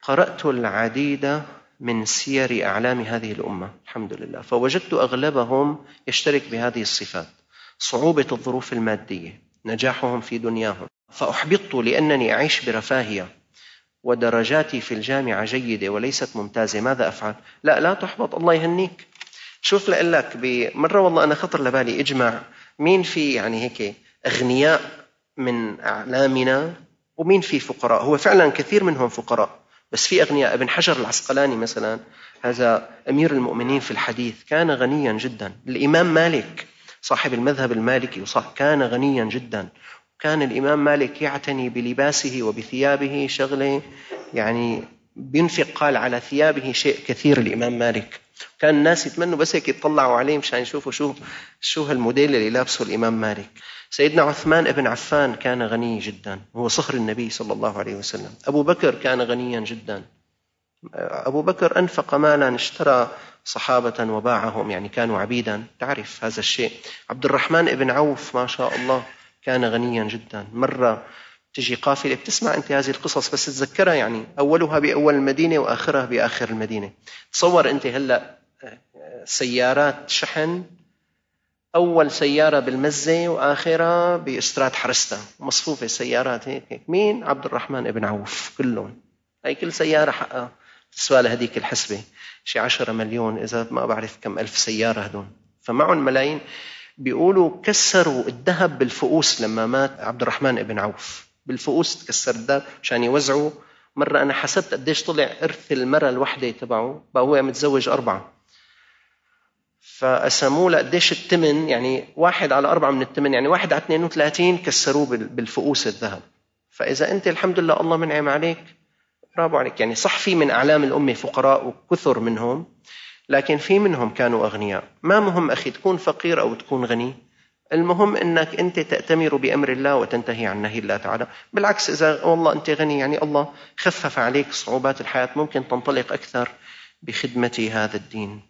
قرأت العديد من سير أعلام هذه الأمة الحمد لله، فوجدت أغلبهم يشترك بهذه الصفات: صعوبة الظروف المادية، نجاحهم في دنياهم. فأحبطت لأنني أعيش برفاهية ودرجاتي في الجامعة جيدة وليست ممتازة، ماذا أفعل؟ لا تحبط، الله يهنيك. شوف لقلك بمرة والله أنا خطر لبالي إجمع مين في يعني هيك أغنياء من أعلامنا ومين في فقراء. هو فعلا كثير منهم فقراء بس في أغنياء. ابن حجر العسقلاني مثلا، هذا أمير المؤمنين في الحديث، كان غنيا جدا. الإمام مالك صاحب المذهب المالكي كان غنيا جدا. كان الإمام مالك يعتني بلباسه وبثيابه شغله، يعني بينفق قال على ثيابه شيء كثير الإمام مالك. كان الناس يتمنوا بس هيك يطلعوا عليه مشان يشوفوا شو هالموديل اللي لابسه الإمام مالك. سيدنا عثمان ابن عفان كان غني جدا، هو صهر النبي صلى الله عليه وسلم. أبو بكر كان غنيا جدا. أبو بكر أنفق مالا اشترى صحابة وباعهم، يعني كانوا عبيدا، تعرف هذا الشيء. عبد الرحمن ابن عوف ما شاء الله كان غنيا جدا. مرة تجي قافلة، بتسمع أنت هذه القصص بس تذكرها، يعني أولها بأول المدينة وآخرها بآخر المدينة. تصور أنت هلأ سيارات شحن، أول سيارة بالمزة وآخرها بإستراد حرستا، مصفوفة سيارات هيك. مين؟ عبد الرحمن ابن عوف كلهم. هاي كل سيارة حقها تسوى لهديك الحسبة شي 10 مليون، إذا ما بعرف كم ألف سيارة هدول، فمعهم ملايين. بيقولوا كسروا الذهب بالفؤوس لما مات عبد الرحمن ابن عوف، بالفؤوس تكسر الذهب عشان يوزعوا. مرة أنا حسبت قديش طلع إرث المرأة الوحدة تبعه، بقى هو متزوج 4، فقسموه لقديش الثمن، يعني 1/4 من الثمن، يعني 1/32 كسروه بالفؤوس الذهب. فإذا أنت الحمد لله الله منعم عليك، برافو عليك. يعني صح في من أعلام الأمة فقراء وكثر منهم، لكن في منهم كانوا أغنياء. ما مهم أخي تكون فقير أو تكون غني، المهم أنك أنت تأتمر بأمر الله وتنتهي عن نهي الله تعالى. بالعكس إذا والله أنت غني، يعني الله خفف عليك صعوبات الحياة، ممكن تنطلق أكثر بخدمة هذا الدين.